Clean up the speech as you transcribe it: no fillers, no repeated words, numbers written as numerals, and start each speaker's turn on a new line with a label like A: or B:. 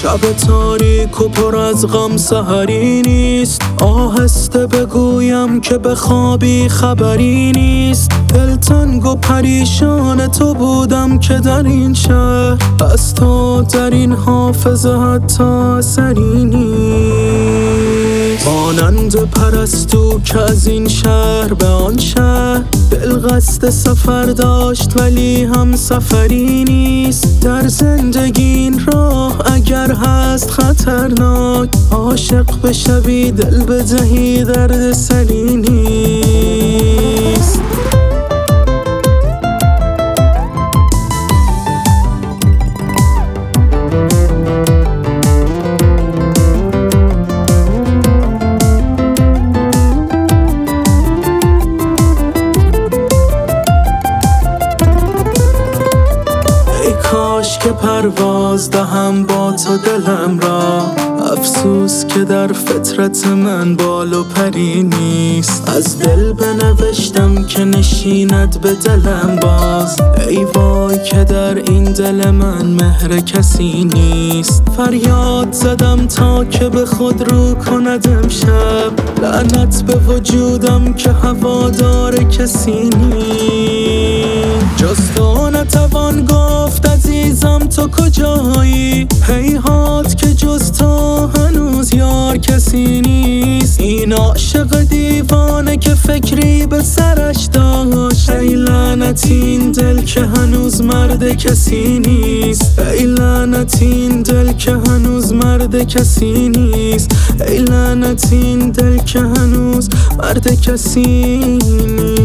A: شب تاریک و پر از غم سحری نیست. آهسته بگویم که بخوابی خبری نیست. دلتنگ و پریشان تو بودم که در این شهر از تو در این حافظه حتی اثری نیست. مانند پرستو که از این شهر به آن شهر دل قصد سفر داشت ولی هم سفری نیست. در زندگی این راه اگر هست خطرناک، عاشق بشوی دل بدهی درد سری نیست. کاش که پرواز دهم با تو دلم را، افسوس که در فطرت من بال و پری نیست. از دل بنوشتم که نشیند به دلم باز، ای وای که در این دل من مهر کسی نیست. فریاد زدم تا که به خود رو کند امشب، لعنت به وجودم که هوادار کسی نیست. جز تو نتوان گفت عزیزم تو کجایی، هیهات که جز تو هنوز یار کسی نیست. این عاشق دیوانه که فکری به سرش داشت، ای لعنت این دل که هنوز مرد کسی نیست. ای لعنت این دل که هنوز مرد کسی نیست. ای لعنت این دل که هنوز مرد کسی نیست.